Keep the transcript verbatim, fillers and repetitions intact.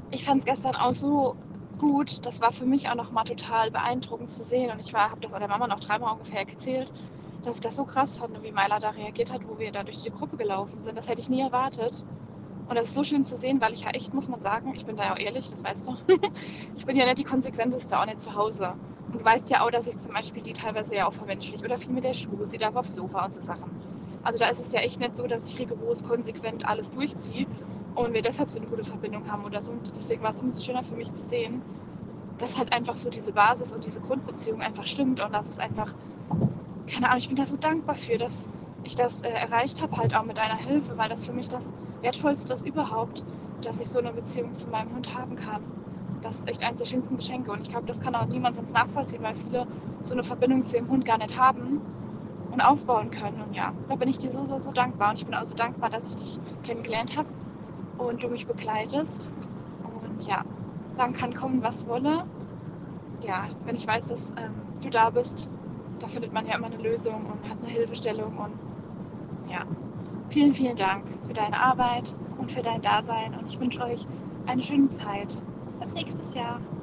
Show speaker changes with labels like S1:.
S1: ich fand es gestern auch so gut. Das war für mich auch noch mal total beeindruckend zu sehen. Und ich habe das an der Mama noch dreimal ungefähr erzählt, dass ich das so krass fand, wie Myla da reagiert hat, wo wir da durch die Gruppe gelaufen sind. Das hätte ich nie erwartet. Und das ist so schön zu sehen, weil ich ja echt, muss man sagen, ich bin da ja auch ehrlich, das weißt du, ich bin ja nicht die konsequenteste, auch nicht zu Hause. Und du weißt ja auch, dass ich zum Beispiel die teilweise ja auch vermenschlich oder viel mit der Schuhe, sie darf aufs Sofa und so Sachen. Also da ist es ja echt nicht so, dass ich rigoros konsequent alles durchziehe und wir deshalb so eine gute Verbindung haben oder so. Und deswegen war es umso schöner für mich zu sehen, dass halt einfach so diese Basis und diese Grundbeziehung einfach stimmt und dass es einfach, keine Ahnung, ich bin da so dankbar für, dass ich das äh, erreicht habe, halt auch mit deiner Hilfe, weil das für mich das Wertvollste ist überhaupt, dass ich so eine Beziehung zu meinem Hund haben kann. Das ist echt eines der schönsten Geschenke und ich glaube, das kann auch niemand sonst nachvollziehen, weil viele so eine Verbindung zu ihrem Hund gar nicht haben und aufbauen können. Und ja, da bin ich dir so, so, so dankbar und ich bin auch so dankbar, dass ich dich kennengelernt habe und du mich begleitest. Und ja, dann kann kommen, was wolle. Ja, wenn ich weiß, dass ähm, du da bist, da findet man ja immer eine Lösung und hat eine Hilfestellung. Und ja, vielen, vielen Dank für deine Arbeit und für dein Dasein. Und ich wünsche euch eine schöne Zeit. Bis nächstes Jahr.